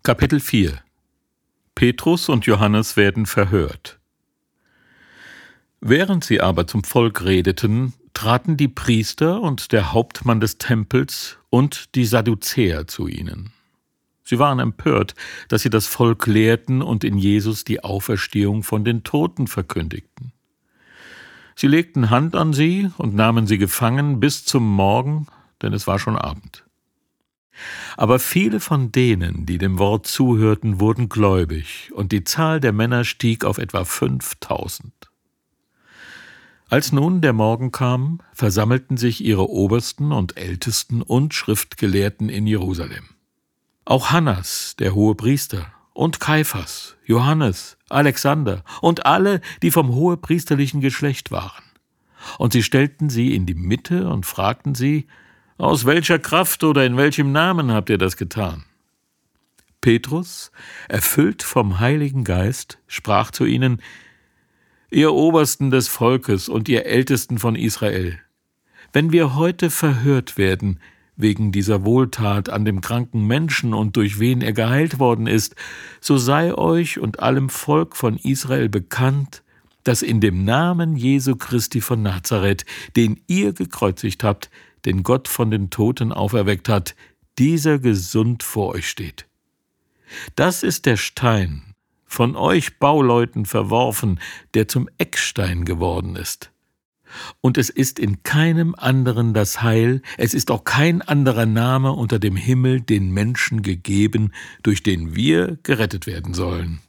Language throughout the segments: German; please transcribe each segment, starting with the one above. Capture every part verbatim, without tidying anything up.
Kapitel vier. Petrus und Johannes werden verhört. Während sie aber zum Volk redeten, traten die Priester und der Hauptmann des Tempels und die Sadduzäer zu ihnen. Sie waren empört, dass sie das Volk lehrten und in Jesus die Auferstehung von den Toten verkündigten. Sie legten Hand an sie und nahmen sie gefangen bis zum Morgen, denn es war schon Abend. Aber viele von denen, die dem Wort zuhörten, wurden gläubig, und die Zahl der Männer stieg auf etwa fünftausend. Als nun der Morgen kam, versammelten sich ihre Obersten und Ältesten und Schriftgelehrten in Jerusalem. Auch Hannas, der Hohepriester, und Kaiphas, Johannes, Alexander und alle, die vom hohepriesterlichen Geschlecht waren. Und sie stellten sie in die Mitte und fragten sie: Aus welcher Kraft oder in welchem Namen habt ihr das getan? Petrus, erfüllt vom Heiligen Geist, sprach zu ihnen: Ihr Obersten des Volkes und ihr Ältesten von Israel, wenn wir heute verhört werden wegen dieser Wohltat an dem kranken Menschen und durch wen er geheilt worden ist, so sei euch und allem Volk von Israel bekannt, dass in dem Namen Jesu Christi von Nazareth, den ihr gekreuzigt habt, den Gott von den Toten auferweckt hat, dieser gesund vor euch steht. Das ist der Stein, von euch Bauleuten verworfen, der zum Eckstein geworden ist. Und es ist in keinem anderen das Heil, es ist auch kein anderer Name unter dem Himmel den Menschen gegeben, durch den wir gerettet werden sollen.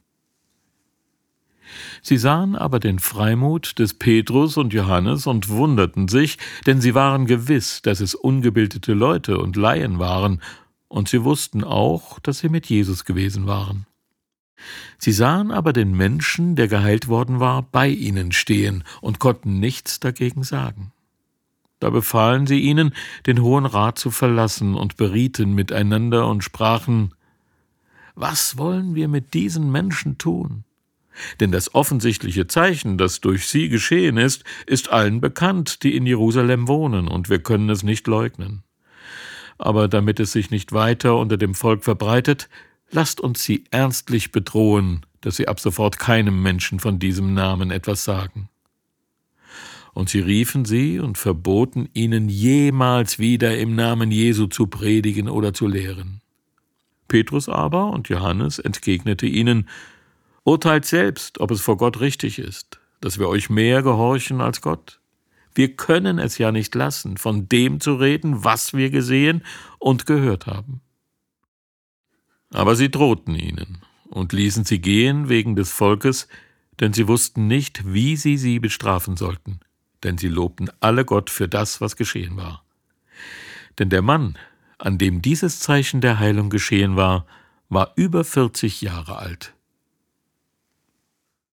Sie sahen aber den Freimut des Petrus und Johannes und wunderten sich, denn sie waren gewiss, dass es ungebildete Leute und Laien waren, und sie wussten auch, dass sie mit Jesus gewesen waren. Sie sahen aber den Menschen, der geheilt worden war, bei ihnen stehen und konnten nichts dagegen sagen. Da befahlen sie ihnen, den Hohen Rat zu verlassen, und berieten miteinander und sprachen: Was wollen wir mit diesen Menschen tun? Denn das offensichtliche Zeichen, das durch sie geschehen ist, ist allen bekannt, die in Jerusalem wohnen, und wir können es nicht leugnen. Aber damit es sich nicht weiter unter dem Volk verbreitet, lasst uns sie ernstlich bedrohen, dass sie ab sofort keinem Menschen von diesem Namen etwas sagen. Und sie riefen sie und verboten ihnen, jemals wieder im Namen Jesu zu predigen oder zu lehren. Petrus aber und Johannes entgegnete ihnen: Urteilt selbst, ob es vor Gott richtig ist, dass wir euch mehr gehorchen als Gott. Wir können es ja nicht lassen, von dem zu reden, was wir gesehen und gehört haben. Aber sie drohten ihnen und ließen sie gehen wegen des Volkes, denn sie wussten nicht, wie sie sie bestrafen sollten, denn sie lobten alle Gott für das, was geschehen war. Denn der Mann, an dem dieses Zeichen der Heilung geschehen war, war über vierzig Jahre alt.